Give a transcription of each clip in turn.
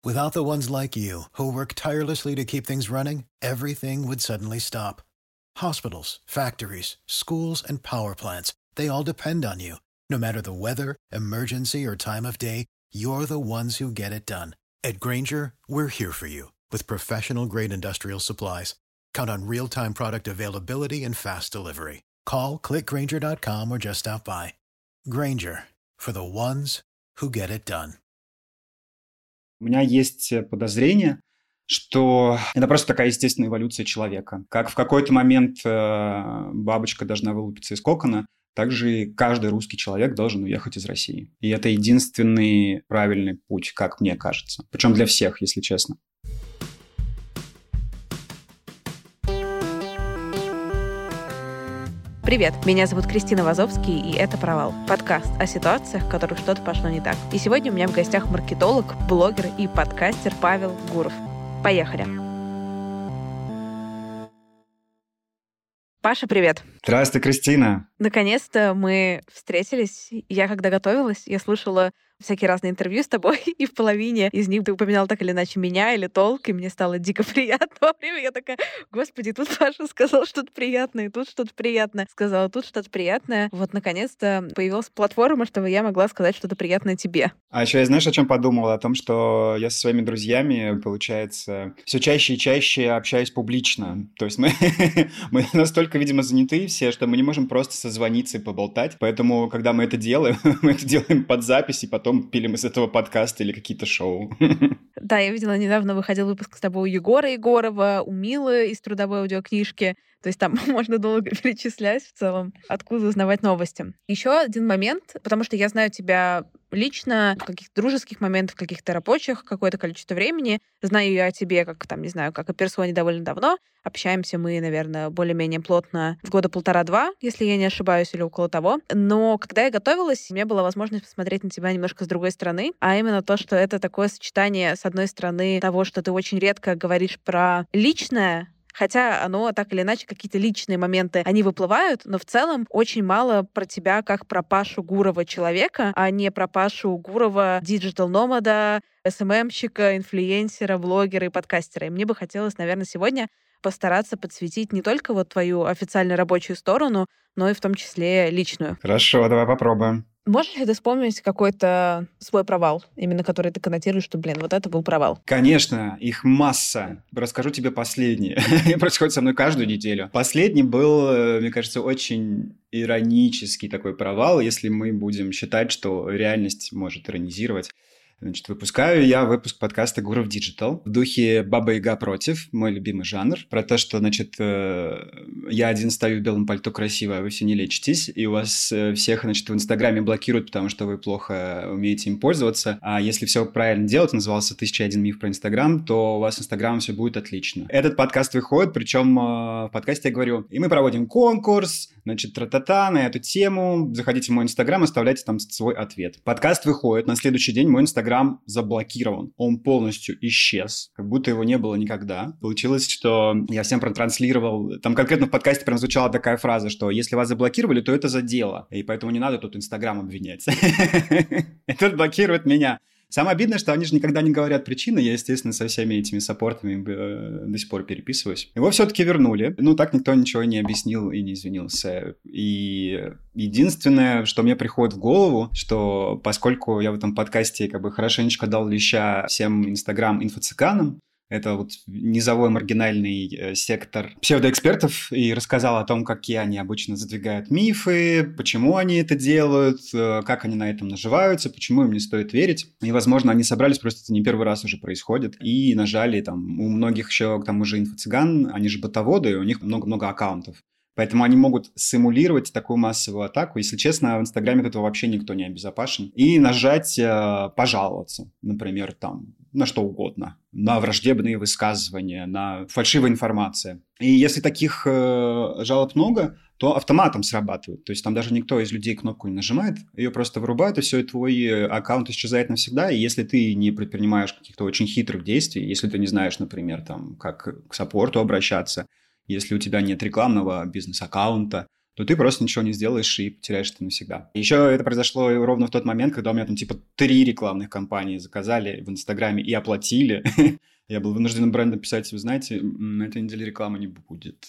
Without the ones like you, who work tirelessly to keep things running, everything would suddenly stop. Hospitals, factories, schools, and power plants, they all depend on you. No matter the weather, emergency, or time of day, you're the ones who get it done. At Grainger, we're here for you with professional-grade industrial supplies. Count on real-time product availability and fast delivery. Call, click Grainger.com or just stop by. Grainger, for the ones who get it done. У меня есть подозрение, что это просто такая естественная эволюция человека. Как в какой-то момент бабочка должна вылупиться из кокона, так же и каждый русский человек должен уехать из России. И это единственный правильный путь, как мне кажется. Причем для всех, если честно. Привет, меня зовут Кристина Вазовский, и это «Провал» — подкаст о ситуациях, в которых что-то пошло не так. И сегодня у меня в гостях маркетолог, блогер и подкастер Павел Гуров. Поехали! Паша, привет! Здравствуй, Кристина! Наконец-то мы встретились. Я, когда готовилась, я слушала всякие разные интервью с тобой, и в половине из них ты упоминал так или иначе меня или толк, и мне стало дико приятно во время. Я такая, господи, тут Паша сказал что-то приятное, тут что-то приятное, сказала тут что-то приятное. Вот, наконец-то появилась платформа, чтобы я могла сказать что-то приятное тебе. А еще я, знаешь, о чем подумал? О том, что я со своими друзьями, получается, все чаще и чаще общаюсь публично. То есть мы настолько, видимо, заняты все, что мы не можем просто созвониться и поболтать. Поэтому, когда мы это делаем под запись, и потом пилим из этого подкаста или какие-то шоу. Да, я видела, недавно выходил выпуск с тобой у Егора Егорова, у Милы из трудовой аудиокнижки. То есть там можно долго перечислять в целом, откуда узнавать новости. Еще один момент, потому что я знаю тебя лично в каких-то дружеских моментах, в каких-то рабочих какое-то количество времени. Знаю я о тебе, как там, не знаю, как о персоне довольно давно. Общаемся мы, наверное, более-менее плотно в года 1,5-2, если я не ошибаюсь, или около того. Но когда я готовилась, у меня была возможность посмотреть на тебя немножко с другой стороны, а именно то, что это такое сочетание, с одной стороны, того, что ты очень редко говоришь про личное, хотя оно так или иначе, какие-то личные моменты, они выплывают, но в целом очень мало про тебя как про Пашу Гурова человека, а не про Пашу Гурова диджитал-номада, СММщика, инфлюенсера, блогера и подкастера. И мне бы хотелось, наверное, сегодня постараться подсветить не только вот твою официально рабочую сторону, но и в том числе личную. Хорошо, давай попробуем. Можешь ли ты вспомнить какой-то свой провал, именно который ты коннотируешь, что, вот это был провал? Конечно, их масса. Расскажу тебе последний. Происходит со мной каждую неделю. Последний был, мне кажется, очень иронический такой провал, если мы будем считать, что реальность может иронизировать. Значит, выпускаю я выпуск подкаста «Гуров Диджитал» в духе «Баба-Яга против», мой любимый жанр, про то, что, значит, я один стою в белом пальто красиво, а вы все не лечитесь, и у вас всех, значит, в Инстаграме блокируют, потому что вы плохо умеете им пользоваться, а если все правильно делать, назывался «1001 миф про Инстаграм», то у вас с Инстаграмом все будет отлично. Этот подкаст выходит, причем в подкасте я говорю, и мы проводим конкурс, значит, тра-та-та на эту тему, заходите в мой Инстаграм, оставляйте там свой ответ. Подкаст выходит, на следующий день мой Инстаграм заблокирован. Он полностью исчез, как будто его не было никогда. Получилось, что я всем протранслировал... Там конкретно в подкасте прям звучала такая фраза, что если вас заблокировали, то это за дело. И поэтому не надо тут Инстаграм обвинять. И тут блокируют меня. Самое обидное, что они же никогда не говорят причины. Я, естественно, со всеми этими саппортами до сих пор переписываюсь. Его все-таки вернули. Ну, так никто ничего не объяснил и не извинился. И единственное, что мне приходит в голову, что поскольку я в этом подкасте как бы хорошенечко дал леща всем инстаграм-инфо-цыганам, это вот низовой маргинальный сектор псевдоэкспертов, и рассказал о том, какие они обычно задвигают мифы, почему они это делают, как они на этом наживаются, почему им не стоит верить. И, возможно, они собрались, просто это не первый раз уже происходит, и нажали там у многих еще, к тому же, инфо-цыган, они же ботоводы, и у них много-много аккаунтов. Поэтому они могут симулировать такую массовую атаку. Если честно, в Инстаграме от этого вообще никто не обезопасен. И нажать «пожаловаться», например, там, на что угодно. На враждебные высказывания, на фальшивую информацию. И если таких жалоб много, то автоматом срабатывает. То есть там даже никто из людей кнопку не нажимает, ее просто вырубают, и все, и твой аккаунт исчезает навсегда. И если ты не предпринимаешь каких-то очень хитрых действий, если ты не знаешь, например, там, как к саппорту обращаться, если у тебя нет рекламного бизнес-аккаунта, то ты просто ничего не сделаешь и потеряешь это навсегда. Еще это произошло ровно в тот момент, когда у меня там типа 3 рекламных кампании заказали в Инстаграме и оплатили. Я был вынужден брендом писать, вы знаете, на этой неделе рекламы не будет.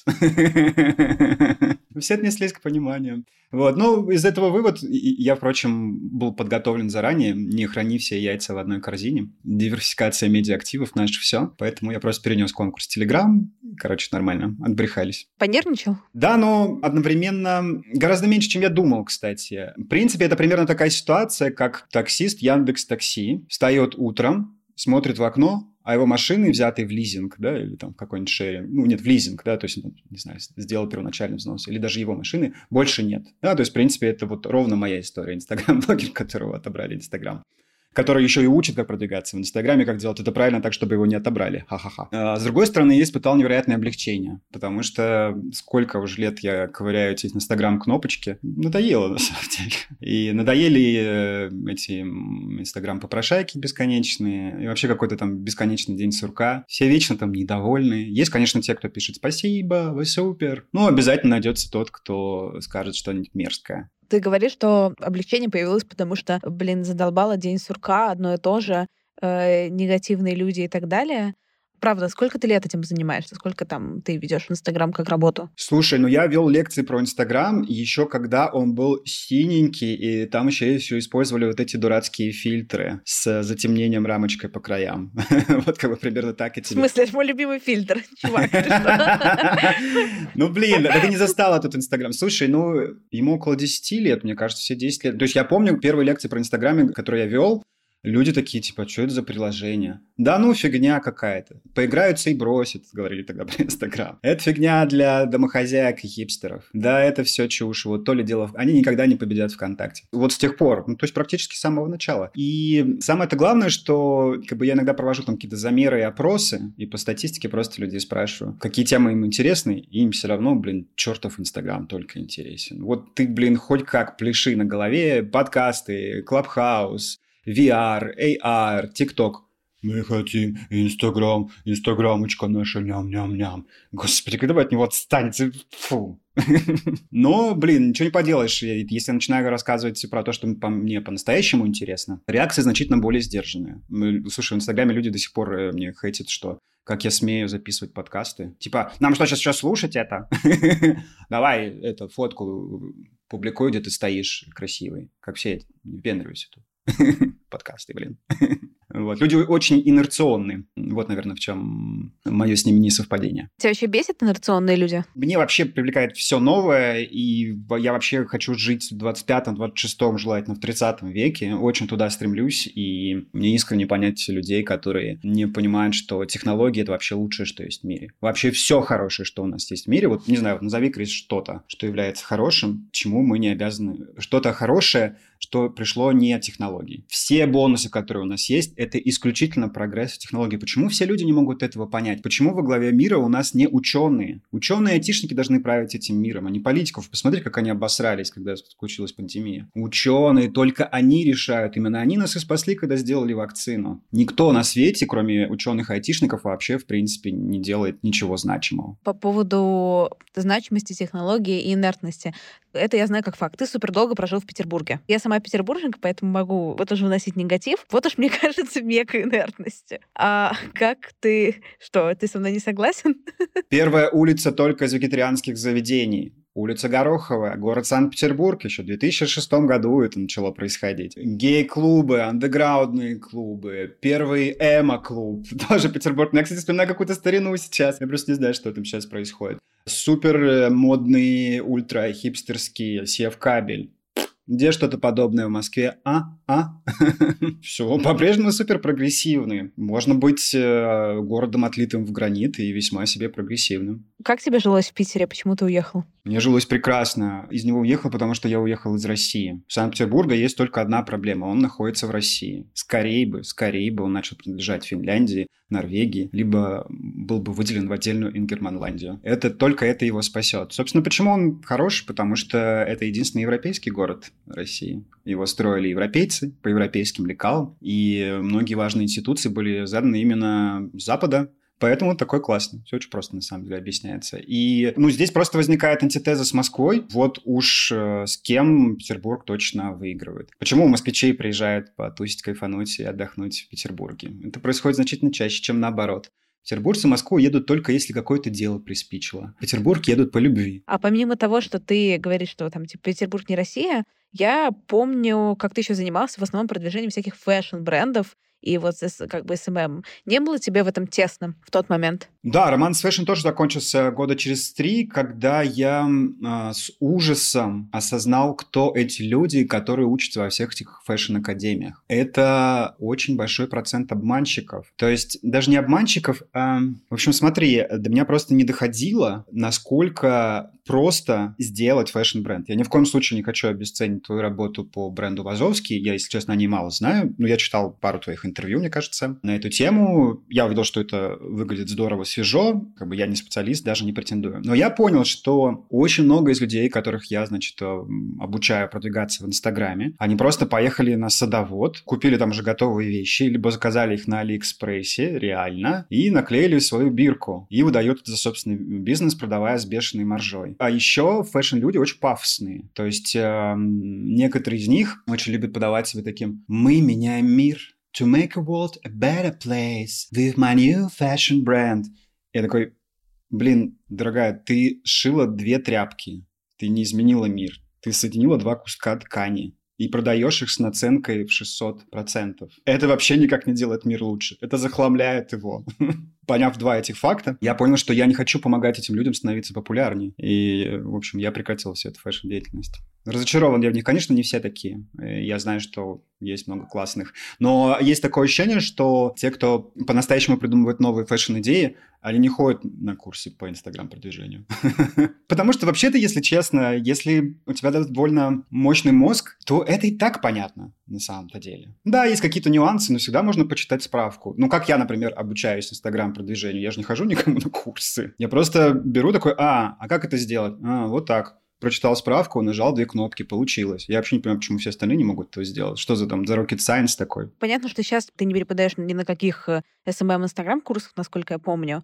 Все отнеслись к пониманию. Вот. Ну, из этого вывод, я, впрочем, был подготовлен заранее, не храни все яйца в одной корзине. Диверсификация медиа-активов – наше все. Поэтому я просто перенес конкурс в Telegram. Короче, нормально, отбрехались. Понервничал? Да, но одновременно гораздо меньше, чем я думал, кстати. В принципе, это примерно такая ситуация, как таксист Яндекс.Такси встает утром, смотрит в окно, а его машины, взятые в лизинг, да, или там какой-нибудь шеринг, ну, нет, в лизинг, да, то есть, не знаю, сделал первоначальный взнос, или даже его машины, больше нет. Да, то есть, в принципе, это вот ровно моя история. Инстаграм-блогер, которого отобрали Инстаграм. Который еще и учит, как продвигаться в Инстаграме, как делать это правильно так, чтобы его не отобрали. Ха-ха-ха. А с другой стороны, я испытал невероятное облегчение, потому что сколько уже лет я ковыряю эти Инстаграм-кнопочки, надоело на самом деле. И надоели эти Инстаграм-попрошайки бесконечные, и вообще какой-то там бесконечный день сурка. Все вечно там недовольны. Есть, конечно, те, кто пишет «Спасибо, вы супер». Но обязательно найдется тот, кто скажет что-нибудь мерзкое. Ты говоришь, что облегчение появилось, потому что, задолбало день сурка, одно и то же, негативные люди и так далее. Правда, сколько ты лет этим занимаешься? Сколько там ты ведешь Инстаграм как работу? Слушай, ну я вел лекции про Инстаграм еще когда он был синенький, и там еще использовали вот эти дурацкие фильтры с затемнением рамочкой по краям. Вот как бы примерно так и тебе. В смысле, это мой любимый фильтр, чувак. Ну, блин, ты не застала тут Инстаграм. Слушай, ну, ему около 10 лет, мне кажется, все 10 лет. То есть я помню первые лекции про Инстаграм, которые я вел, люди такие, типа, что это за приложение? Да ну, фигня какая-то. Поиграются и бросят, говорили тогда про Инстаграм. Это фигня для домохозяек и хипстеров. Да, это все чушь. Вот то ли дело... Они никогда не победят ВКонтакте. Вот с тех пор. Ну, то есть практически с самого начала. И самое-то главное, что как бы я иногда провожу там какие-то замеры и опросы, и по статистике просто людей спрашиваю, какие темы им интересны, и им все равно, блин, чертов Инстаграм только интересен. Вот ты, блин, хоть как пляши на голове, подкасты, Клабхаус, VR, AR, TikTok. Мы хотим Инстаграм, Инстаграмочка наша, ням-ням-ням. Господи, когда вы от него отстанете? Фу. Но, блин, ничего не поделаешь. Если я начинаю рассказывать про то, что мне по-настоящему интересно, реакции значительно более сдержанные. Слушай, в Инстаграме люди до сих пор мне хейтят, что как я смею записывать подкасты. Типа, нам что, сейчас слушать это? Давай эту фотку публикуй, где ты стоишь красивый. Как все в Бендерусе тут. Подкасты, блин. Вот. Люди очень инерционные. Вот, наверное, в чем мое с ними несовпадение. Тебя вообще бесят инерционные люди? Мне вообще привлекает все новое, и я вообще хочу жить в 25-м, 26-м, желательно в 30 веке. Очень туда стремлюсь, и мне искренне понять людей, которые не понимают, что технологии — это вообще лучшее, что есть в мире. Вообще все хорошее, что у нас есть в мире. Вот, не знаю, вот назови, Крис, что-то, что является хорошим, чему мы не обязаны. Что-то хорошее, что пришло не от технологий. Все бонусы, которые у нас есть, это исключительно прогресс технологий. Почему все люди не могут этого понять? Почему во главе мира у нас не ученые? Ученые и айтишники должны править этим миром, а не политиков. Посмотри, как они обосрались, когда случилась пандемия. Ученые, только они решают. Именно они нас и спасли, когда сделали вакцину. Никто на свете, кроме ученых и айтишников, вообще, в принципе, не делает ничего значимого. По поводу значимости технологии и инертности. Это я знаю как факт. Ты супер долго прожил в Петербурге. Я сама петербурженка, поэтому могу вот уже вносить негатив. Вот уж, мне кажется, мека инертности. А как ты... Что, ты со мной не согласен? Первая улица только из вегетарианских заведений. Улица Гороховая, город Санкт-Петербург. Еще в 2006 году это начало происходить. Гей-клубы, андеграундные клубы, первый эмо-клуб. Тоже Петербург. Я, кстати, вспоминаю какую-то старину сейчас. Я просто не знаю, что там сейчас происходит. Супер модный, ультра-хипстерский севкабель. Где что-то подобное в Москве? Все, по-прежнему супер прогрессивные. Можно быть городом, отлитым в гранит, и весьма себе прогрессивным. Как тебе жилось в Питере? Почему ты уехал? Мне жилось прекрасно. Из него уехал, потому что я уехал из России. В Санкт-Петербурге есть только одна проблема. Он находится в России. Скорее бы он начал принадлежать Финляндии, Норвегии, либо был бы выделен в отдельную Ингерманландию. Только это его спасет. Собственно, почему он хороший? Потому что это единственный европейский город России. Его строили европейцы по европейским лекалам, и многие важные институции были заданы именно с Запада, Поэтому такой классный. Все очень просто, на самом деле, объясняется. И, здесь просто возникает антитеза с Москвой. Вот уж с кем Петербург точно выигрывает. Почему москвичи приезжают потусить, кайфануть и отдохнуть в Петербурге? Это происходит значительно чаще, чем наоборот. Петербуржцы в Москву едут только если какое-то дело приспичило. В Петербург едут по любви. А помимо того, что ты говоришь, что там типа Петербург не Россия, я помню, как ты еще занимался в основном продвижением всяких фэшн-брендов и вот как бы СММ. Не было тебе в этом тесно в тот момент? Да, роман с фэшн тоже закончился года через 3, когда я с ужасом осознал, кто эти люди, которые учатся во всех этих фэшн-академиях. Это очень большой процент обманщиков. То есть даже не обманщиков, а... В общем, смотри, до меня просто не доходило, насколько просто сделать фэшн-бренд. Я ни в коем случае не хочу обесценить твою работу по бренду Вазовский. Я, если честно, о ней мало знаю, но я читал пару твоих интервью, мне кажется, на эту тему. Я увидел, что это выглядит здорово, свежо. Я не специалист, даже не претендую. Но я понял, что очень много из людей, которых я, обучаю продвигаться в Инстаграме, они просто поехали на садовод, купили там уже готовые вещи, либо заказали их на Алиэкспрессе, реально, и наклеили свою бирку. И выдают это за собственный бизнес, продавая с бешеной маржой. А еще фэшн-люди очень пафосные. То есть некоторые из них очень любят подавать себя таким «Мы меняем мир». To make a world a better place with my new fashion brand. Я такой, дорогая, ты шила 2 тряпки. Ты не изменила мир. Ты соединила 2 куска ткани. И продаешь их с наценкой в 600%. Это вообще никак не делает мир лучше. Это захламляет его. Поняв 2 этих факта, я понял, что я не хочу помогать этим людям становиться популярнее. И, в общем, я прекратил всю эту фэшн-деятельность. Разочарован я в них. Конечно, не все такие. Я знаю, что есть много классных. Но есть такое ощущение, что те, кто по-настоящему придумывает новые фэшн-идеи, они не ходят на курсы по Инстаграм-продвижению. Потому что, вообще-то, если честно, если у тебя довольно мощный мозг, то это и так понятно на самом-то деле. Да, есть какие-то нюансы, но всегда можно почитать справку. Как я, например, обучаюсь Инстаграм-продвижению. Я же не хожу никому на курсы. Я просто беру такой, а как это сделать? Вот так. Прочитал справку, нажал 2 кнопки, получилось. Я вообще не понимаю, почему все остальные не могут этого сделать. Что за rocket science такой? Понятно, что сейчас ты не преподаешь ни на каких SMM Инстаграм-курсах, насколько я помню,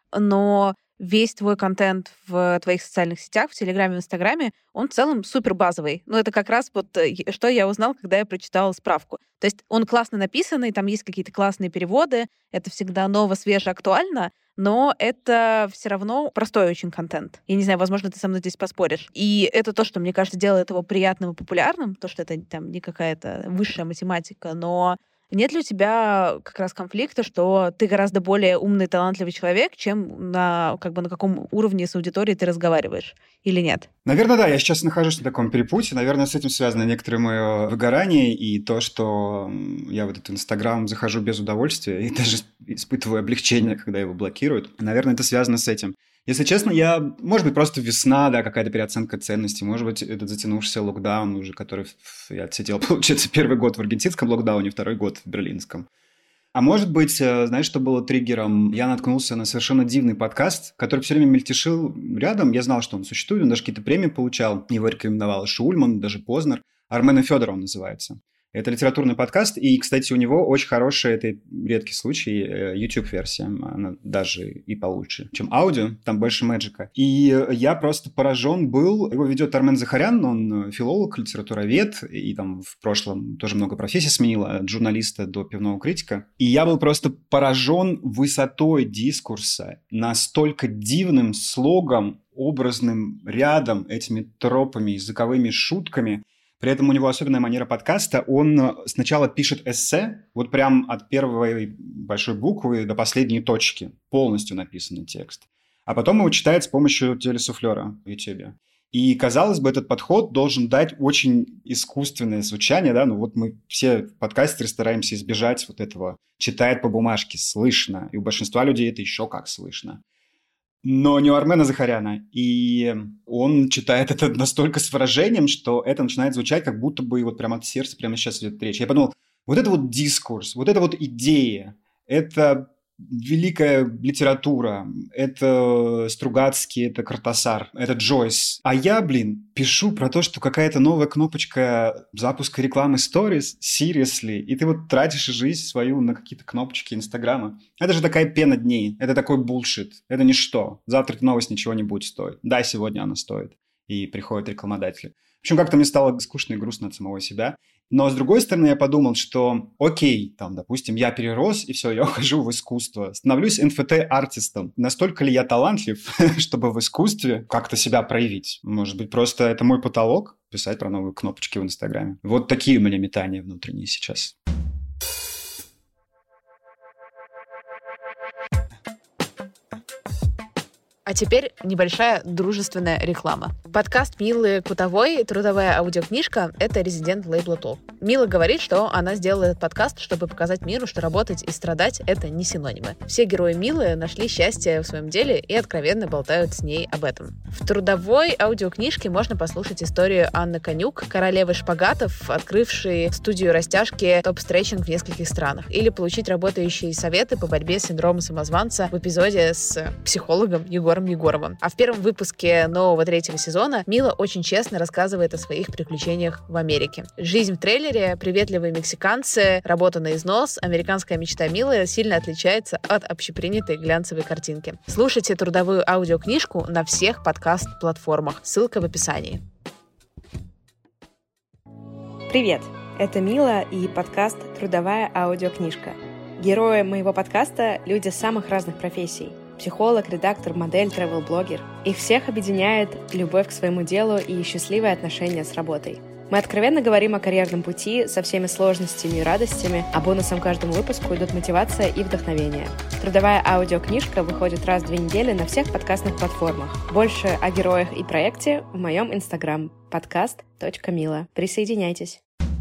но весь твой контент в твоих социальных сетях, в Телеграме, в Инстаграме, он в целом супер базовый. Это как раз что я узнала, когда я прочитала справку. То есть он классно написанный, там есть какие-то классные переводы, это всегда ново, свеже, актуально, но это все равно простой очень контент. Я не знаю, возможно, ты со мной здесь поспоришь. И это то, что, мне кажется, делает его приятным и популярным, то, что это там не какая-то высшая математика, но нет ли у тебя как раз конфликта, что ты гораздо более умный, талантливый человек, чем на каком уровне с аудиторией ты разговариваешь? Или нет? Наверное, да. Я сейчас нахожусь на таком перепутье. Наверное, с этим связано некоторое мое выгорание и то, что я в этот Инстаграм захожу без удовольствия и даже испытываю облегчение, когда его блокируют. Наверное, это связано с этим. Если честно, может быть, просто весна, да, какая-то переоценка ценностей, может быть, этот затянувшийся локдаун уже, который я отсидел, получается, 1-й год в аргентинском локдауне, 2-й год в берлинском. А может быть, знаешь, что было триггером? Я наткнулся на совершенно дивный подкаст, который все время мельтешил рядом. Я знал, что он существует, он даже какие-то премии получал. Его рекомендовал Шульман, даже Познер. «Армен и Федор» он называется. Это литературный подкаст, и, кстати, у него очень хорошая, это редкий случай, YouTube-версия. Она даже и получше, чем аудио, там больше мэджика. И я просто поражен был. Его ведет Армен Захарян, он филолог, литературовед, и там в прошлом тоже много профессий сменил, от журналиста до пивного критика. И я был просто поражен высотой дискурса, настолько дивным слогом, образным рядом, этими тропами, языковыми шутками. При этом у него особенная манера подкаста. Он сначала пишет эссе, вот прям от первой большой буквы до последней точки. Полностью написанный текст. А потом его читает с помощью телесуфлера в YouTube. И, казалось бы, этот подход должен дать очень искусственное звучание, да, мы все подкастеры стараемся избежать вот этого. Читает по бумажке, слышно. И у большинства людей это еще как слышно. Но не у Армена Захаряна. И он читает это настолько с выражением, что это начинает звучать, как будто бы вот прямо от сердца прямо сейчас идет речь. Я подумал, вот это вот дискурс, вот эта вот идея, это великая литература, это Стругацкий, это Картасар, это Джойс. А я, пишу про то, что какая-то новая кнопочка запуска рекламы Stories, seriously, и ты вот тратишь жизнь свою на какие-то кнопочки Инстаграма. Это же такая пена дней, это такой булшит, это ничто. Завтра эта новость ничего не будет стоить. Да, сегодня она стоит. И приходят рекламодатели. В общем, как-то мне стало скучно и грустно от самого себя. Но, с другой стороны, я подумал, что окей, допустим, я перерос, и все, я ухожу в искусство. Становлюсь NFT-артистом. Настолько ли я талантлив, чтобы в искусстве как-то себя проявить? Может быть, просто это мой потолок? Писать про новые кнопочки в Инстаграме. Вот такие у меня метания внутренние сейчас. А теперь небольшая дружественная реклама. Подкаст Милы Кутовой «Трудовая аудиокнижка» — это резидент лейбла Talk. Мила говорит, что она сделала этот подкаст, чтобы показать миру, что работать и страдать — это не синонимы. Все герои Милы нашли счастье в своем деле и откровенно болтают с ней об этом. В «Трудовой аудиокнижке» можно послушать историю Анны Конюк, королевы шпагатов, открывшей студию растяжки топ-стретчинг в нескольких странах, или получить работающие советы по борьбе с синдромом самозванца в эпизоде с психологом Егором Егоровым. А в первом выпуске нового 3-го сезона Мила очень честно рассказывает о своих приключениях в Америке. Жизнь в трейлере, приветливые мексиканцы, работа на износ, американская мечта Милы сильно отличается от общепринятой глянцевой картинки. Слушайте трудовую аудиокнижку на всех подкаст-платформах. Ссылка в описании. Привет! Это Мила и подкаст «Трудовая аудиокнижка». Герои моего подкаста — люди самых разных профессий. Психолог, редактор, модель, тревел-блогер. Их всех объединяет любовь к своему делу и счастливые отношения с работой. Мы откровенно говорим о карьерном пути со всеми сложностями и радостями, а бонусом каждому выпуску идут мотивация и вдохновение. Трудовая аудиокнижка выходит раз в 2 недели на всех подкастных платформах. Больше о героях и проекте в моем инстаграм podcast.mila. Присоединяйтесь.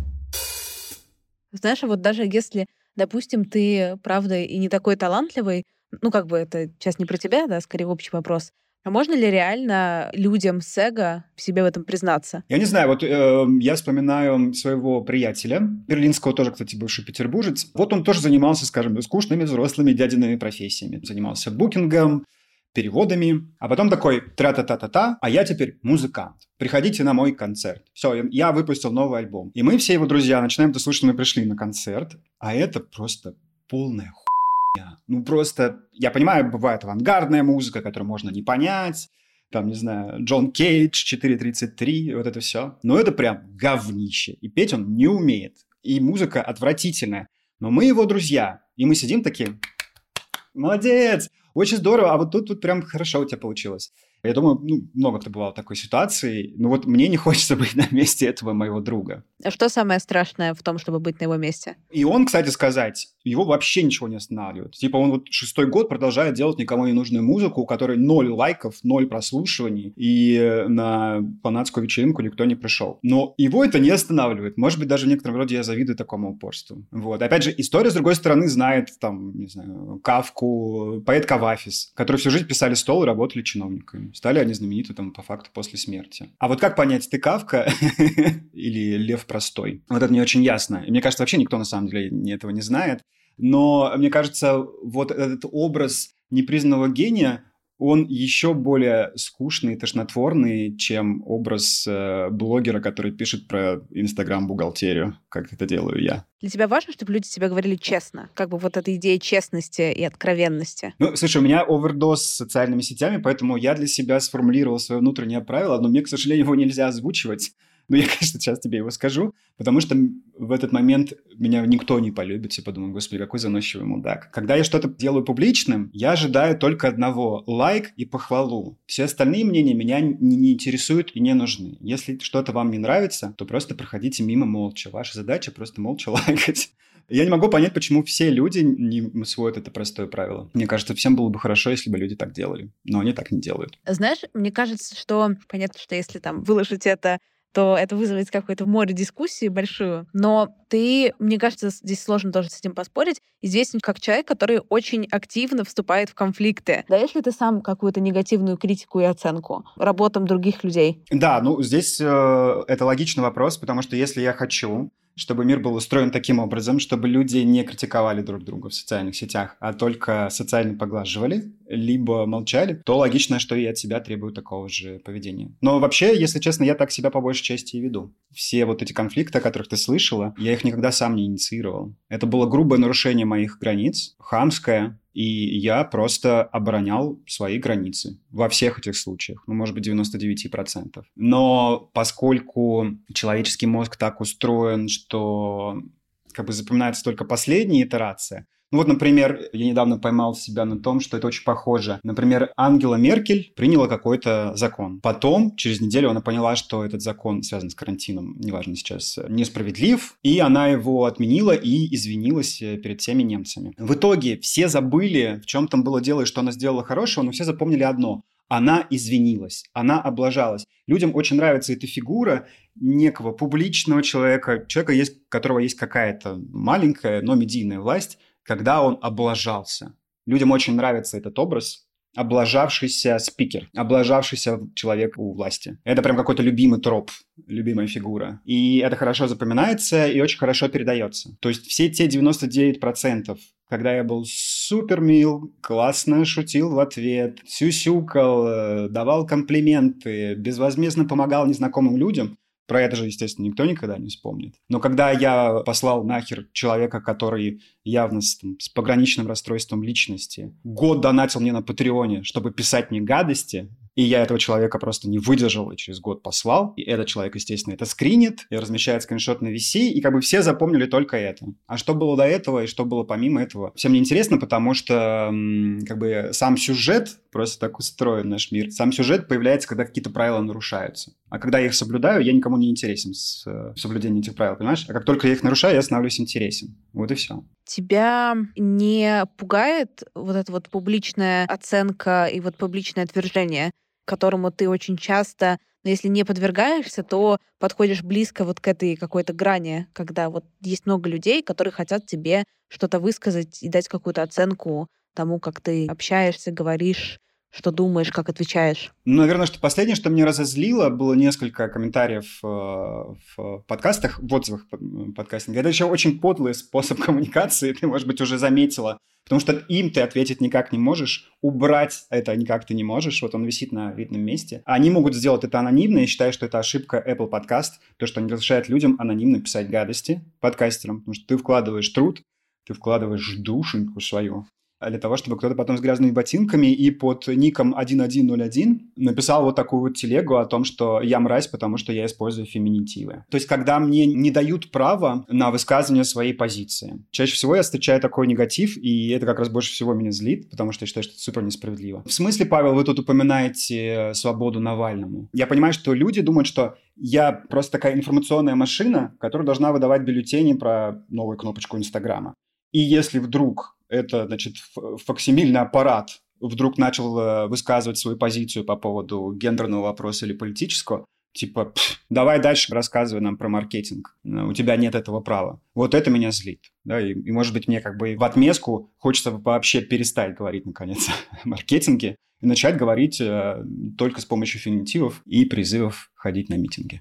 Знаешь, вот даже если, допустим, ты, правда, и не такой талантливый, это сейчас не про тебя, да, скорее общий вопрос. А можно ли реально людям с эго в себе в этом признаться? Я не знаю, я вспоминаю своего приятеля, берлинского тоже, кстати, бывший петербуржец. Вот он тоже занимался, скажем, скучными взрослыми дядиными профессиями. Занимался букингом, переводами, а потом такой тра-та-та-та-та, а я теперь музыкант. Приходите на мой концерт. Все, я выпустил новый альбом. И мы все его друзья начинаем это слушать, мы пришли на концерт, а это просто полная хуйня. Просто, я понимаю, бывает авангардная музыка, которую можно не понять, Джон Кейдж, 4:33, вот это все. Но это прям говнище. И петь он не умеет. И музыка отвратительная. Но мы его друзья. И мы сидим такие, молодец, очень здорово, а вот тут прям хорошо у тебя получилось. Я думаю, много кто бывал в такой ситуации, но вот мне не хочется быть на месте этого моего друга. А что самое страшное в том, чтобы быть на его месте? И он, кстати сказать, его вообще ничего не останавливает. Он 6-й год продолжает делать никому не нужную музыку, у которой 0 лайков, 0 прослушиваний, и на фанатскую вечеринку никто не пришел. Но его это не останавливает. Может быть, даже в некотором роде я завидую такому упорству. Опять же, история, с другой стороны, знает, Кафку, поэт Кавафис, которые всю жизнь писали стол и работали чиновниками. Стали они знамениты по факту после смерти. А вот как понять, ты Кафка или Лев Простой? Вот это не очень ясно. И мне кажется, вообще никто на самом деле этого не знает. Но мне кажется, вот этот образ непризнанного гения, он еще более скучный и тошнотворный, чем образ блогера, который пишет про Инстаграм-бухгалтерию, как это делаю я. Для тебя важно, чтобы люди тебе говорили честно? Вот эта идея честности и откровенности? Слушай, у меня овердоз с социальными сетями, поэтому я для себя сформулировал свое внутреннее правило, но мне, к сожалению, его нельзя озвучивать. Но я, конечно, сейчас тебе его скажу, потому что в этот момент меня никто не полюбит. Я подумаю, господи, какой заносчивый мудак. Когда я что-то делаю публичным, я ожидаю только одного – лайк и похвалу. Все остальные мнения меня не интересуют и не нужны. Если что-то вам не нравится, то просто проходите мимо молча. Ваша задача просто молча лайкать. Я не могу понять, почему все люди не усвоят это простое правило. Мне кажется, всем было бы хорошо, если бы люди так делали. Но они так не делают. Знаешь, мне кажется, что понятно, что если выложить это, то это вызовет какое-то море дискуссии большую. Но ты, мне кажется, здесь сложно тоже с этим поспорить, известен как человек, который очень активно вступает в конфликты. Даешь ли ты сам какую-то негативную критику и оценку работам других людей? Да, здесь это логичный вопрос, потому что если я хочу, чтобы мир был устроен таким образом, чтобы люди не критиковали друг друга в социальных сетях, а только социально поглаживали, либо молчали, то логично, что и от себя требую такого же поведения. Но вообще, если честно, я так себя по большей части и веду. Все вот эти конфликты, о которых ты слышала, я их никогда сам не инициировал. Это было грубое нарушение моих границ, хамское, и я просто оборонял свои границы во всех этих случаях, может быть, 99%. Но поскольку человеческий мозг так устроен, что запоминается только последняя итерация, например, я недавно поймал себя на том, что это очень похоже. Например, Ангела Меркель приняла какой-то закон. Потом, через неделю, она поняла, что этот закон связан с карантином, неважно сейчас, несправедлив, и она его отменила и извинилась перед всеми немцами. В итоге все забыли, в чем там было дело и что она сделала хорошего, но все запомнили одно. Она извинилась, она облажалась. Людям очень нравится эта фигура некого публичного человека, у которого есть какая-то маленькая, но медийная власть, когда он облажался. Людям очень нравится этот образ. Облажавшийся спикер, облажавшийся человек у власти. Это прям какой-то любимый троп, любимая фигура. И это хорошо запоминается и очень хорошо передается. То есть все те 99%, когда я был супер мил, классно шутил в ответ, сюсюкал, давал комплименты, безвозмездно помогал незнакомым людям, про это же, естественно, никто никогда не вспомнит. Но когда я послал нахер человека, который явно с пограничным расстройством личности, год донатил мне на Патреоне, чтобы писать мне гадости, и я этого человека просто не выдержал и через год послал, и этот человек, естественно, это скринит и размещает скриншот на VC, и все запомнили только это. А что было до этого и что было помимо этого, всем не интересно, потому что сам сюжет, просто так устроен наш мир, сам сюжет появляется, когда какие-то правила нарушаются. А когда я их соблюдаю, я никому не интересен с соблюдением этих правил, понимаешь? А как только я их нарушаю, я становлюсь интересен. Вот и все. Тебя не пугает вот эта вот публичная оценка и вот публичное отвержение, которому ты очень часто, если не подвергаешься, то подходишь близко вот к этой какой-то грани, когда вот есть много людей, которые хотят тебе что-то высказать и дать какую-то оценку тому, как ты общаешься, говоришь, что думаешь, как отвечаешь? Наверное, что последнее, что меня разозлило, было несколько комментариев в подкастах, в отзывах подкастинга. Это еще очень подлый способ коммуникации, ты, может быть, уже заметила. Потому что им ты ответить никак не можешь, убрать это никак ты не можешь, вот он висит на видном месте. Они могут сделать это анонимно, я считаю, что это ошибка Apple Podcast, то, что они разрешают людям анонимно писать гадости подкастерам, потому что ты вкладываешь труд, ты вкладываешь душеньку свою, для того, чтобы кто-то потом с грязными ботинками и под ником 1101 написал вот такую вот телегу о том, что я мразь, потому что я использую феминитивы. То есть, когда мне не дают права на высказывание своей позиции. Чаще всего я встречаю такой негатив, и это как раз больше всего меня злит, потому что я считаю, что это супер несправедливо. В смысле, Павел, вы тут упоминаете свободу Навальному? Я понимаю, что люди думают, что я просто такая информационная машина, которая должна выдавать бюллетени про новую кнопочку Инстаграма. И если вдруг это, факсимильный аппарат вдруг начал высказывать свою позицию по поводу гендерного вопроса или политического, давай дальше рассказывай нам про маркетинг. У тебя нет этого права. Вот это меня злит. Да? И может быть, мне в отместку хочется вообще перестать говорить, наконец, о маркетинге и начать говорить только с помощью феминитивов и призывов ходить на митинги.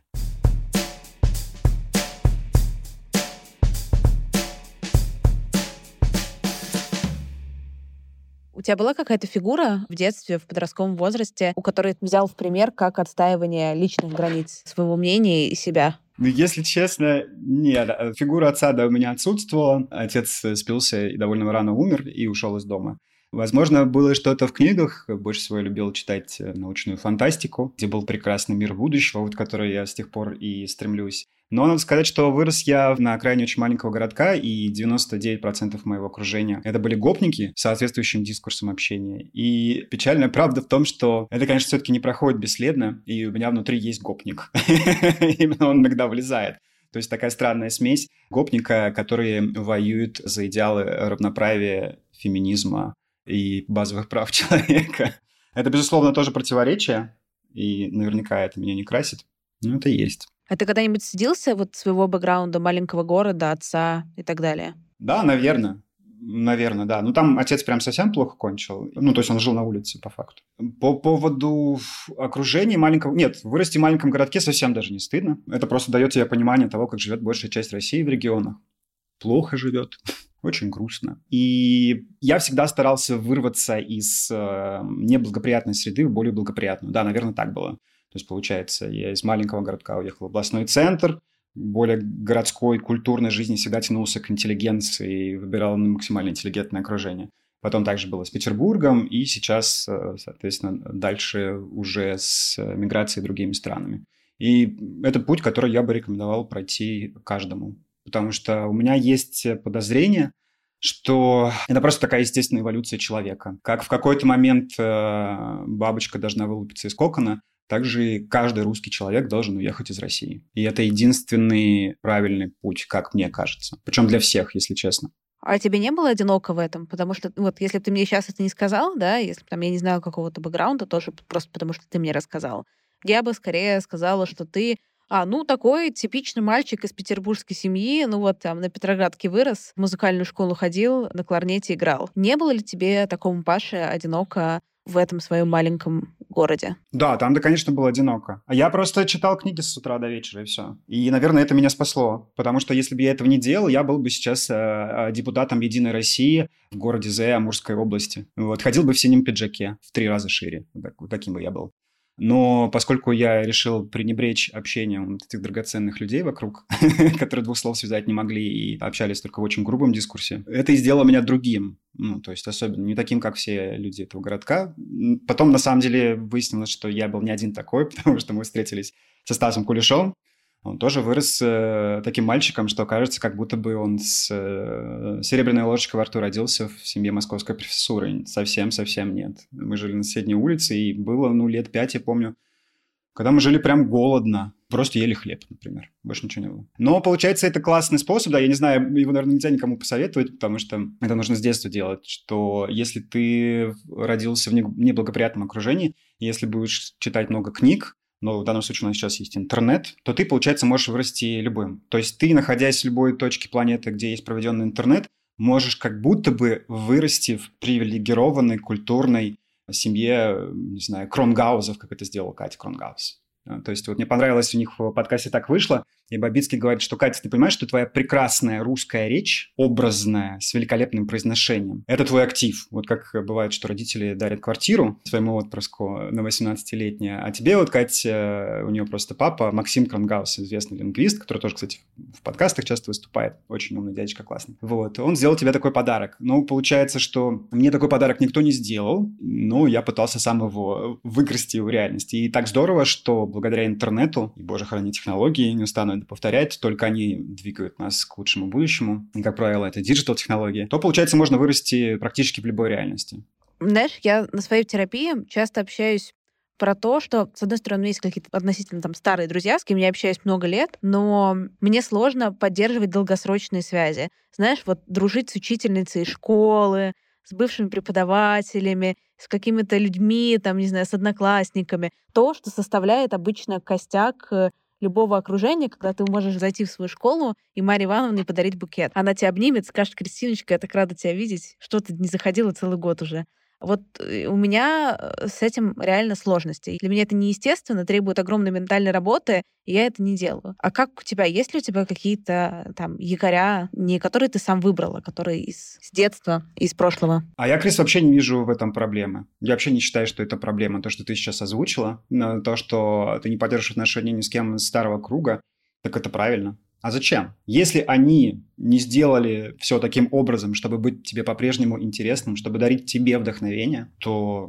У тебя была какая-то фигура в детстве, в подростковом возрасте, у которой ты взял в пример как отстаивание личных границ, своего мнения и себя? Если честно, нет. Фигура отца, у меня отсутствовала. Отец спился и довольно рано умер и ушел из дома. Возможно, было что-то в книгах. Больше всего я любил читать научную фантастику, где был прекрасный мир будущего, в который я с тех пор и стремлюсь. Но надо сказать, что вырос я на окраине очень маленького городка, и 99% моего окружения это были гопники с соответствующим дискурсом общения. И печальная правда в том, что это, конечно, все-таки не проходит бесследно, и у меня внутри есть гопник. Именно он иногда вылезает. То есть такая странная смесь гопника, которые воюют за идеалы равноправия, феминизма и базовых прав человека. Это, безусловно, тоже противоречие, и наверняка это меня не красит, но это есть. А ты когда-нибудь стыдился вот своего бэкграунда, маленького города, отца и так далее? Да, наверное. Наверное, да. Ну, там отец прям совсем плохо кончил. Ну, то есть он жил на улице, по факту. По поводу окружения маленького... Нет, вырасти в маленьком городке совсем даже не стыдно. Это просто дает тебе понимание того, как живет большая часть России в регионах. Плохо живет. Очень грустно. И я всегда старался вырваться из неблагоприятной среды в более благоприятную. Да, наверное, так было. То есть, получается, я из маленького городка уехал в областной центр, более городской, культурной жизни всегда тянулся к интеллигенции и выбирал максимально интеллигентное окружение. Потом также было с Петербургом, и сейчас, соответственно, дальше уже с миграцией другими странами. И это путь, который я бы рекомендовал пройти каждому. Потому что у меня есть подозрение, что это просто такая естественная эволюция человека. Как в какой-то момент бабочка должна вылупиться из кокона, также каждый русский человек должен уехать из России. И это единственный правильный путь, как мне кажется. Причем для всех, если честно. А тебе не было одиноко в этом? Потому что, вот, если бы ты мне сейчас это не сказал, да, если бы там я не знала какого-то бэкграунда, тоже просто потому что ты мне рассказал, я бы скорее сказала, что ты такой типичный мальчик из петербургской семьи, там на Петроградке вырос, в музыкальную школу ходил, на кларнете играл. Не было ли тебе такому, Паше, одиноко в этом своем маленьком городе? Да, там, конечно, было одиноко. А я просто читал книги с утра до вечера, и все. И, наверное, это меня спасло. Потому что если бы я этого не делал, я был бы сейчас депутатом «Единой России» в городе Зэ Амурской области. Ходил бы в синем пиджаке в 3 раза шире. Вот таким бы я был. Но поскольку я решил пренебречь общением этих драгоценных людей вокруг, которые 2 слов связать не могли и общались только в очень грубом дискурсе, это и сделало меня другим. То есть особенно не таким, как все люди этого городка. Потом, на самом деле, выяснилось, что я был не один такой, потому что мы встретились со Стасом Кулешом. Он тоже вырос таким мальчиком, что кажется, как будто бы он с серебряной ложечкой во рту родился в семье московской профессуры. Совсем нет. Мы жили на соседней улице, и было, лет 5, я помню, когда мы жили прям голодно. Просто ели хлеб, например. Больше ничего не было. Но, получается, это классный способ, да, я не знаю, его, наверное, нельзя никому посоветовать, потому что это нужно с детства делать, что если ты родился в неблагоприятном окружении, если будешь читать много книг, но в данном случае у нас сейчас есть интернет, то ты, получается, можешь вырасти любым. То есть ты, находясь в любой точке планеты, где есть проведенный интернет, можешь как будто бы вырасти в привилегированной культурной семье, не знаю, Кронгаузов, как это сделала Катя Кронгаус. То есть мне понравилось, у них в подкасте так вышло, и Бабицкий говорит, что, Катя, ты понимаешь, что твоя прекрасная русская речь, образная, с великолепным произношением, это твой актив. Вот как бывает, что родители дарят квартиру своему отпрыску на 18-летнее, а тебе Катя, у нее просто папа, Максим Кронгаус, известный лингвист, который тоже, кстати, в подкастах часто выступает, очень умный дядечка, классный. Он сделал тебе такой подарок. Получается, что мне такой подарок никто не сделал, но я пытался сам его выкрасть в реальности. И так здорово, что благодаря интернету, и, боже храни, технологии, не устану это повторять, только они двигают нас к лучшему будущему, и, как правило, это диджитал-технологии, то, получается, можно вырасти практически в любой реальности. Знаешь, я на своей терапии часто общаюсь про то, что, с одной стороны, у меня есть какие-то относительно старые друзья, с кем я общаюсь много лет, но мне сложно поддерживать долгосрочные связи. Знаешь, дружить с учительницей школы, с бывшими преподавателями, с какими-то людьми, с одноклассниками. То, что составляет обычно костяк любого окружения, когда ты можешь зайти в свою школу и Марье Ивановне подарить букет. Она тебя обнимет, скажет: «Кристиночка, я так рада тебя видеть. Что ты не заходила целый год уже?» У меня с этим реально сложности. Для меня это неестественно, требует огромной ментальной работы, и я это не делаю. А как у тебя? Есть ли у тебя какие-то якоря, не которые ты сам выбрала, которые с детства, из прошлого? А я, Крис, вообще не вижу в этом проблемы. Я вообще не считаю, что это проблема. То, что ты сейчас озвучила, то, что ты не поддерживаешь отношения ни с кем из старого круга, так это правильно. А зачем? Если они не сделали все таким образом, чтобы быть тебе по-прежнему интересным, чтобы дарить тебе вдохновение, то,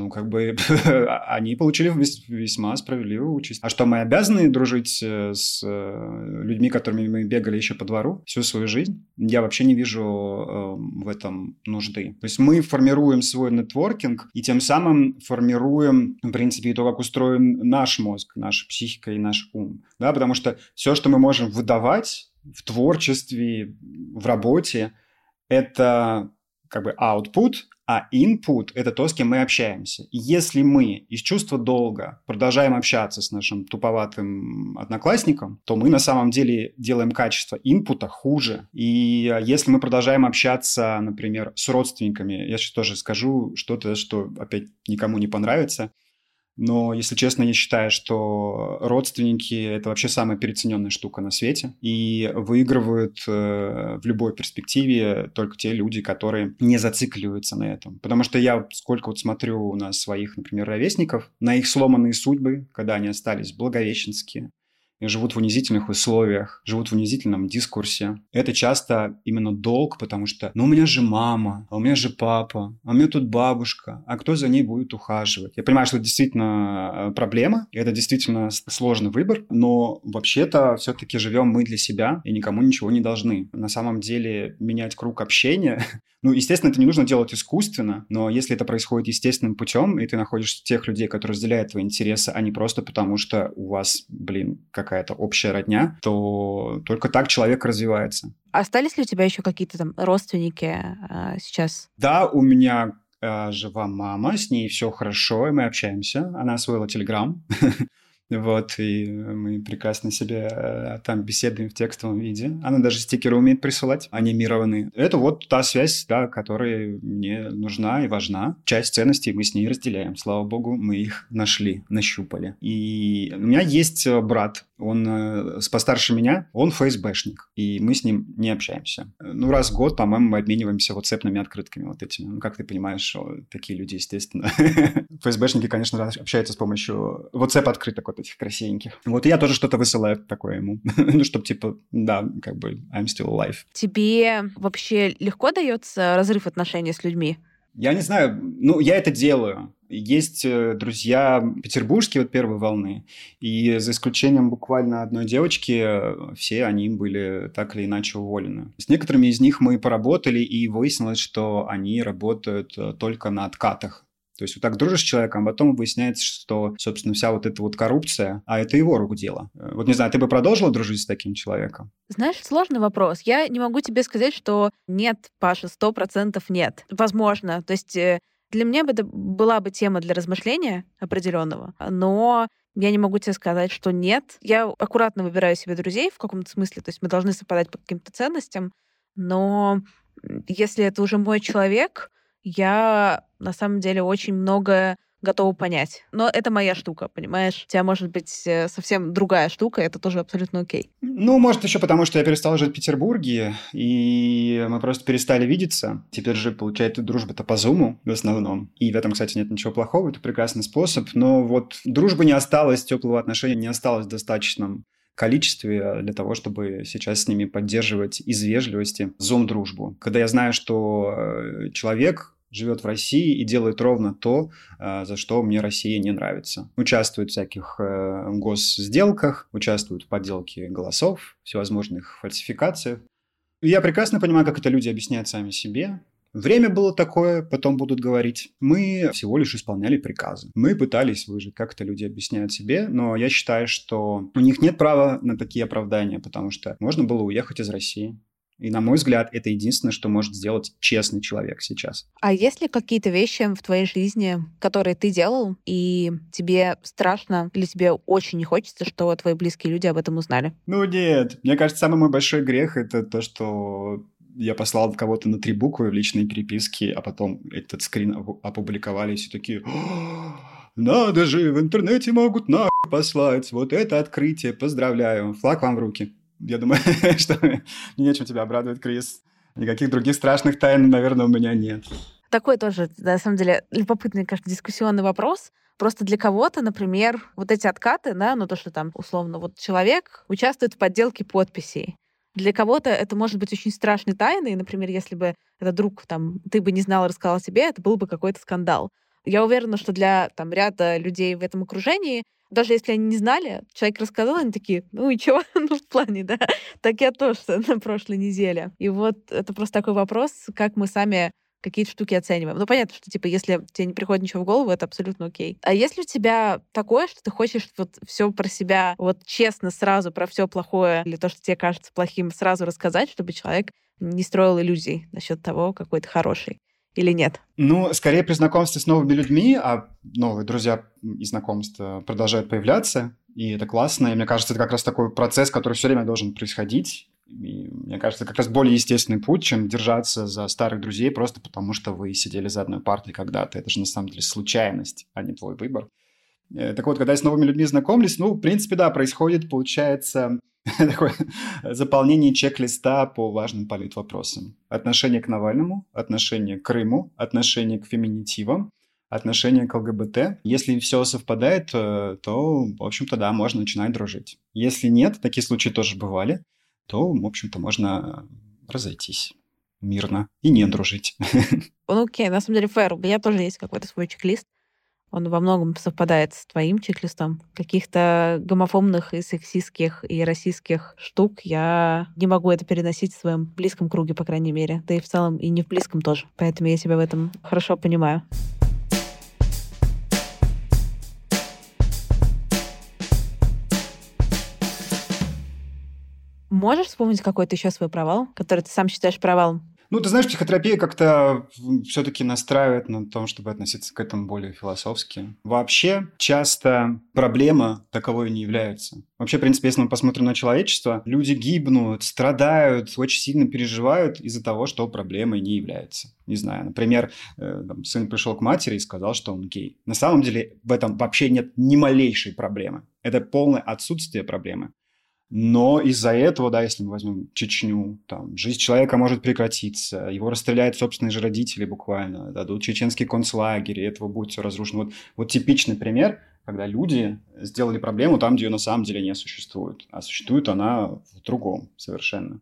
они получили весьма справедливую участь. А что, мы обязаны дружить с людьми, которыми мы бегали еще по двору всю свою жизнь? Я вообще не вижу в этом нужды. То есть мы формируем свой нетворкинг и тем самым формируем, в принципе, и то, как устроен наш мозг, наша психика и наш ум. Да, потому что все, что мы можем выдавать в творчестве, в работе, это output, А input — это то, с кем мы общаемся. И если мы из чувства долга продолжаем общаться с нашим туповатым одноклассником, то мы на самом деле делаем качество инпута хуже. И если мы продолжаем общаться, например, с родственниками, я сейчас тоже скажу что-то, что опять никому не понравится, но, если честно, я считаю, что родственники – это вообще самая переоцененная штука на свете. И выигрывают в любой перспективе только те люди, которые не зацикливаются на этом. Потому что я сколько вот смотрю на своих, например, ровесников, на их сломанные судьбы, когда они остались благовещенские, живут в унизительных условиях, живут в унизительном дискурсе. Это часто именно долг, потому что у меня же мама, а у меня же папа, а у меня тут бабушка, а кто за ней будет ухаживать? Я понимаю, что это действительно проблема, и это действительно сложный выбор, но вообще-то все-таки живем мы для себя и никому ничего не должны. На самом деле менять круг общения... естественно, это не нужно делать искусственно, но если это происходит естественным путем, и ты находишь тех людей, которые разделяют твои интересы, а не просто потому, что у вас, какая-то общая родня, то только так человек развивается. Остались ли у тебя еще какие-то там родственники сейчас? Да, у меня жива мама, с ней все хорошо, и мы общаемся. Она освоила Telegram. Вот, и мы прекрасно себе там беседуем в текстовом виде. Она даже стикеры умеет присылать, анимированные. Это вот та связь, да, которая мне нужна и важна. Часть ценностей мы с ней разделяем. Слава богу, мы их нашли, нащупали. И у меня есть брат, он постарше меня, он ФСБшник, и мы с ним не общаемся. Раз в год, по-моему, мы обмениваемся WhatsApp-ными открытками вот этими. Как ты понимаешь, такие люди, естественно. ФСБшники, конечно, общаются с помощью WhatsApp-открыток вот этих красивеньких. Вот и я тоже что-то высылаю такое ему. Чтобы типа, да, I'm still alive. Тебе вообще легко дается разрыв отношений с людьми? Я не знаю, я это делаю. Есть друзья петербургские первой волны, и за исключением буквально одной девочки, все они были так или иначе уволены. С некоторыми из них мы поработали, и выяснилось, что они работают только на откатах. То есть вот так дружишь с человеком, а потом выясняется, что, собственно, вся вот эта вот коррупция, а это его рук дело. Вот не знаю, ты бы продолжила дружить с таким человеком? Знаешь, сложный вопрос. Я не могу тебе сказать, что нет, Паша, 100% нет. Возможно. То есть для меня это была бы тема для размышления определенного, но я не могу тебе сказать, что нет. Я аккуратно выбираю себе друзей в каком-то смысле, то есть мы должны совпадать по каким-то ценностям, но если это уже мой человек, я на самом деле очень многое готова понять. Но это моя штука, понимаешь? У тебя может быть совсем другая штука, и это тоже абсолютно окей. Может, еще потому, что я перестал жить в Петербурге, и мы просто перестали видеться. Теперь же, получается, дружба-то по Зуму в основном. И в этом, кстати, нет ничего плохого, это прекрасный способ. Но вот дружбы не осталось, теплого отношения не осталось в достаточном количестве для того, чтобы сейчас с ними поддерживать из вежливости зум-дружбу. Когда я знаю, что человек живет в России и делает ровно то, за что мне Россия не нравится. Участвует в всяких госсделках, участвует в подделке голосов, всевозможных фальсификациях. И я прекрасно понимаю, как это люди объясняют сами себе. Время было такое, потом будут говорить. Мы всего лишь исполняли приказы. Мы пытались выжить, как это люди объясняют себе, но я считаю, что у них нет права на такие оправдания, потому что можно было уехать из России. И, на мой взгляд, это единственное, что может сделать честный человек сейчас. А есть ли какие-то вещи в твоей жизни, которые ты делал, и тебе страшно или тебе очень не хочется, что твои близкие люди об этом узнали? Нет. Мне кажется, самый мой большой грех — это то, что я послал кого-то на 3 буквы в личные переписки, а потом этот скрин опубликовали, и все такие: «Надо же, в интернете могут нахуй послать! Вот это открытие! Поздравляю! Флаг вам в руки!» Я думаю, что мне нечем тебя обрадовать, Крис. Никаких других страшных тайн, наверное, у меня нет. Такой тоже, на самом деле, любопытный, кажется, дискуссионный вопрос. Просто для кого-то, например, вот эти откаты, да, то, что там, условно, вот человек участвует в подделке подписей. Для кого-то это может быть очень страшной тайной. Например, если бы этот друг, ты бы не знал и рассказал себе, это был бы какой-то скандал. Я уверена, что для ряда людей в этом окружении, даже если они не знали, человек рассказал, они такие: и чего? В плане, да. Так я тоже на прошлой неделе. И вот это просто такой вопрос, как мы сами какие-то штуки оцениваем. Понятно, что, если тебе не приходит ничего в голову, это абсолютно окей. А если у тебя такое, что ты хочешь все про себя честно сразу, про все плохое или то, что тебе кажется плохим, сразу рассказать, чтобы человек не строил иллюзий насчет того, какой ты хороший? или нет? Ну, скорее при знакомстве с новыми людьми, а новые друзья и знакомства продолжают появляться, и это классно. И мне кажется, это как раз такой процесс, который все время должен происходить. И мне кажется, это как раз более естественный путь, чем держаться за старых друзей просто потому, что вы сидели за одной партой когда-то. Это же на самом деле случайность, а не твой выбор. Так вот, когда я с новыми людьми знакомлюсь, ну, в принципе, да, происходит, получается, такое заполнение чек-листа по важным политвопросам. Отношение к Навальному, отношение к Крыму, отношение к феминитивам, отношение к ЛГБТ. Если все совпадает, то, в общем-то, да, можно начинать дружить. Если нет, такие случаи тоже бывали, то, в общем-то, можно разойтись мирно и не дружить. Ну, окей, на самом деле, фэр. У меня тоже есть какой-то свой чек-лист. Он во многом совпадает с твоим чек-листом. Каких-то гомофобных и сексистских и расистских штук я не могу это переносить в своем близком круге, по крайней мере. Да и в целом и не в близком тоже. Поэтому я себя в этом хорошо понимаю. Можешь вспомнить какой-то еще свой провал, который ты сам считаешь провалом? Ну, ты знаешь, психотерапия как-то все-таки настраивает на том, чтобы относиться к этому более философски. Вообще, часто проблема таковой не является. Вообще, в принципе, если мы посмотрим на человечество, люди гибнут, страдают, очень сильно переживают из-за того, что проблемой не является. Не знаю, например, сын пришел к матери и сказал, что он гей. На самом деле в этом вообще нет ни малейшей проблемы. Это полное отсутствие проблемы. Но из-за этого, да, если мы возьмем Чечню, там, жизнь человека может прекратиться, его расстреляют собственные же родители буквально, дадут чеченский концлагерь, и этого будет все разрушено. Вот типичный пример, когда люди сделали проблему там, где ее на самом деле не существует, а существует она в другом совершенно.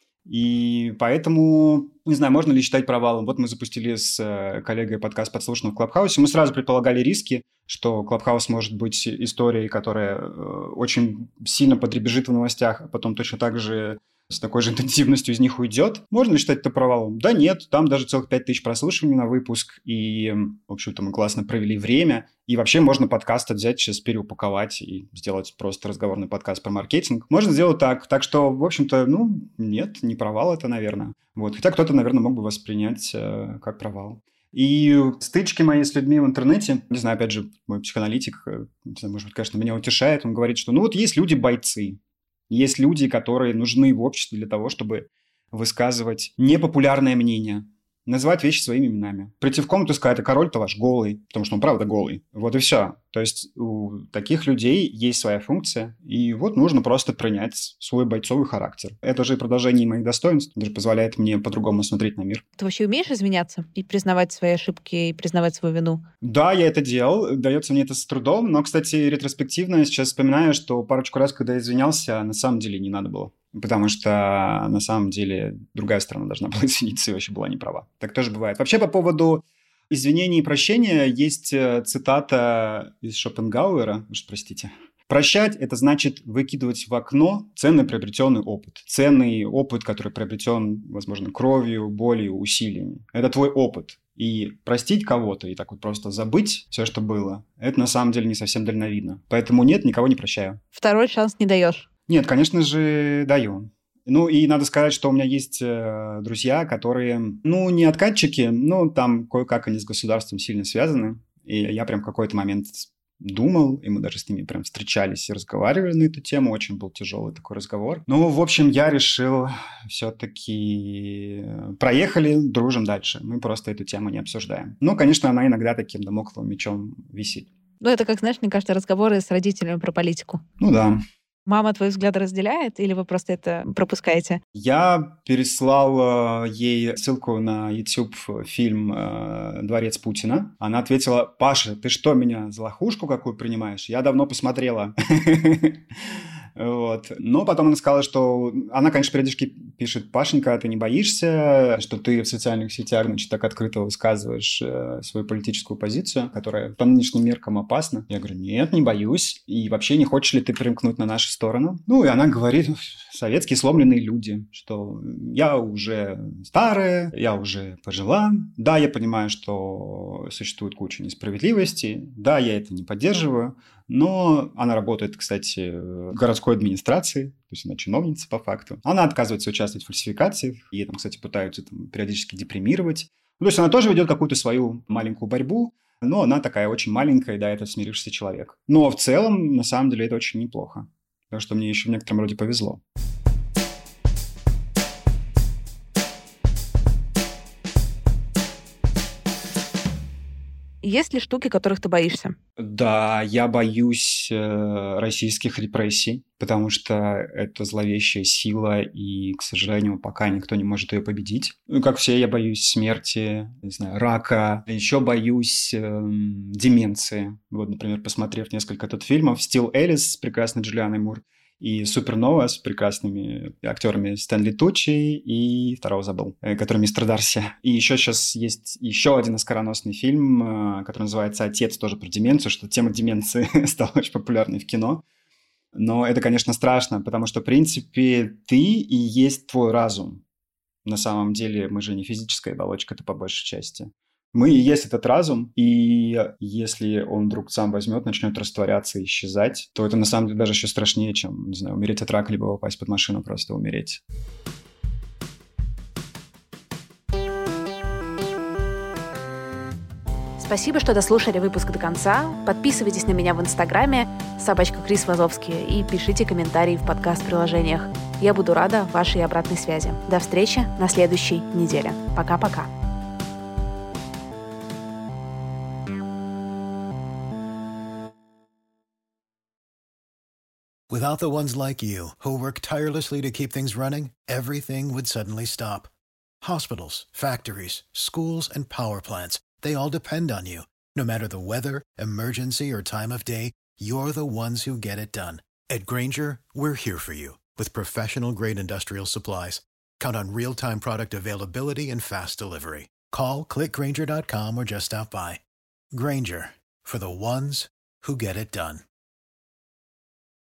И поэтому, не знаю, можно ли считать провалом. Вот мы запустили с коллегой подкаст «Подслушано» в Клабхаусе. Мы сразу предполагали риски, что Клабхаус может быть историей, которая очень сильно подребезжит в новостях, а потом точно так же с такой же интенсивностью из них уйдет. Можно ли считать это провалом? Да нет, там даже целых 5000 прослушиваний на выпуск, и, в общем-то, мы классно провели время. И вообще можно подкаст взять, сейчас переупаковать и сделать просто разговорный подкаст про маркетинг. Можно сделать так. Так что, в общем-то, ну, нет, не провал это, наверное. Вот. Хотя кто-то, наверное, мог бы воспринять как провал. И стычки мои с людьми в интернете, не знаю, опять же, мой психоаналитик, не знаю, может быть, конечно, меня утешает, он говорит, что ну вот есть люди-бойцы, есть люди, которые нужны в обществе для того, чтобы высказывать непопулярное мнение, называть вещи своими именами. Прийти в комнату и сказать, а король-то ваш голый, потому что он правда голый. Вот и все. То есть у таких людей есть своя функция, и вот нужно просто принять свой бойцовый характер. Это же продолжение моих достоинств, это же позволяет мне по-другому смотреть на мир. Ты вообще умеешь извиняться и признавать свои ошибки, и признавать свою вину? Да, я это делал, дается мне это с трудом, но, кстати, ретроспективно я сейчас вспоминаю, что парочку раз, когда я извинялся, на самом деле не надо было. Потому что, на самом деле, другая сторона должна была извиниться и вообще была не права. Так тоже бывает. Вообще, по поводу извинений и прощения есть цитата из Шопенгауэра. Уж простите. Прощать – это значит выкидывать в окно ценный приобретенный опыт. Ценный опыт, который приобретен, возможно, кровью, болью, усилиями. Это твой опыт. И простить кого-то и так вот просто забыть все, что было, это на самом деле не совсем дальновидно. Поэтому нет, никого не прощаю. Второй шанс не даешь? Нет, конечно же, даю. Ну, и надо сказать, что у меня есть друзья, которые, ну, не откатчики, но там кое-как они с государством сильно связаны. И я прям в какой-то момент думал, и мы даже с ними прям встречались и разговаривали на эту тему. Очень был тяжелый такой разговор. Ну, в общем, я решил все-таки проехали, дружим дальше. Мы просто эту тему не обсуждаем. Но, конечно, она иногда таким дамокловым мечом висит. Ну, это как, знаешь, мне кажется, разговоры с родителями про политику. Ну да. Мама твои взгляды разделяет, или вы просто это пропускаете? Я переслал ей ссылку на YouTube фильм «Дворец Путина». Она ответила: «Паша, ты что, меня за лохушку какую принимаешь? Я давно посмотрела». Вот. Но потом она сказала, что она, конечно, периодически пишет: «Пашенька, ты не боишься, что ты в социальных сетях, значит, так открыто высказываешь свою политическую позицию, которая по нынешним меркам опасна?» Я говорю: «Нет, не боюсь. И вообще, не хочешь ли ты примкнуть на нашу сторону?» Ну, и она говорит: «Советские сломленные люди, что я уже старая, я уже пожила. Да, я понимаю, что существует куча несправедливости. Да, я это не поддерживаю». Но она работает, кстати, в городской администрации, то есть она чиновница по факту. Она отказывается участвовать в фальсификациях, ей там, кстати, пытаются там периодически депримировать. Ну, то есть она тоже ведет какую-то свою маленькую борьбу, но она такая очень маленькая, и да, это смирившийся человек. Но в целом, на самом деле, это очень неплохо. Так что мне еще в некотором роде повезло. Есть ли штуки, которых ты боишься? Да, я боюсь российских репрессий, потому что это зловещая сила, и, к сожалению, пока никто не может ее победить. Ну, как все, я боюсь смерти, не знаю, рака. Еще боюсь деменции. Вот, например, посмотрев несколько тут фильмов, «Стил Элис» с прекрасной Джулианой Мур и «Супернова» с прекрасными актерами Стэнли Туччи и второго забыл, который мистер Дарси. И еще сейчас есть еще один оскароносный фильм, который называется «Отец», тоже про деменцию, что тема деменции стала очень популярной в кино. Но это, конечно, страшно, потому что, в принципе, ты и есть твой разум. На самом деле мы же не физическая оболочка, это по большей части. Мы и есть этот разум, и если он вдруг сам возьмет, начнет растворяться и исчезать, то это на самом деле даже еще страшнее, чем, не знаю, умереть от рака, либо попасть под машину, просто умереть. Спасибо, что дослушали выпуск до конца. Подписывайтесь на меня в Инстаграме @KrisVazovsky и пишите комментарии в подкаст-приложениях. Я буду рада вашей обратной связи. До встречи на следующей неделе. Пока-пока. Without the ones like you, who work tirelessly to keep things running, everything would suddenly stop. Hospitals, factories, schools, and power plants, they all depend on you. No matter the weather, emergency, or time of day, you're the ones who get it done. At Grainger, we're here for you with professional-grade industrial supplies. Count on real-time product availability and fast delivery. Call, click Grainger.com, or just stop by. Grainger, for the ones who get it done.